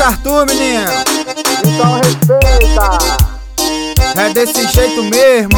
Conhece Arthur, menino? Então respeita. É desse jeito mesmo,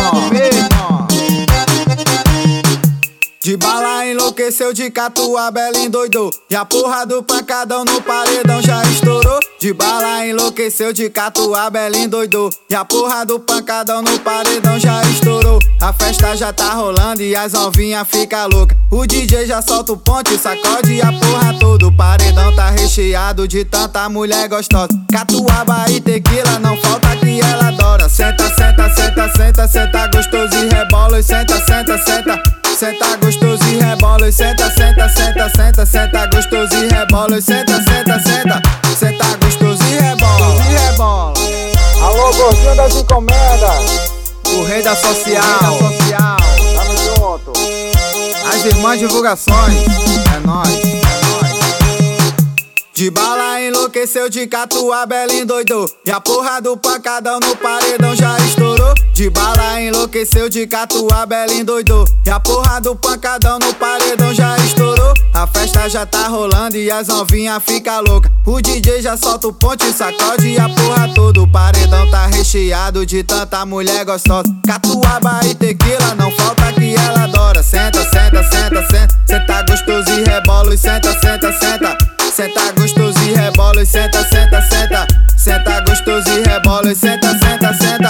De bala enlouqueceu, de catuaba endoidou. E a porra do pancadão no paredão já estourou. De bala enlouqueceu, de catuaba endoidou. E a porra do pancadão no paredão já estourou. A festa já tá rolando e as novinhas fica louca. O DJ já solta o ponte, sacode a porra toda. O paredão tá recheado de tanta mulher gostosa. Catuaba e tequila, não falta que ela adora. Senta, senta, senta, senta, senta gostoso e rebola. E senta, senta, senta. Senta gostoso e rebola, senta, senta, senta, senta, senta gostoso e rebola, senta, senta, senta, senta gostoso e rebola. Alô, gordinho das encomendas. O rei da social, Tamo junto. As irmãs divulgações, é nóis. De bala enlouqueceu, de catuaba endoidou. E a porra do pancadão no paredão já estourou. De bala enlouqueceu, de catuaba endoidou. E a porra do pancadão no paredão já estourou. A festa já tá rolando e as novinhas fica louca. O DJ já solta o ponte, sacode a porra toda. O paredão tá recheado de tanta mulher gostosa. Catuaba e tequila, não falta que ela adora. Senta, senta, senta, senta, senta gostoso e rebola. E senta, senta, senta, senta gostoso e rebola. E senta, senta, senta, senta gostoso e rebola. E senta, senta, senta.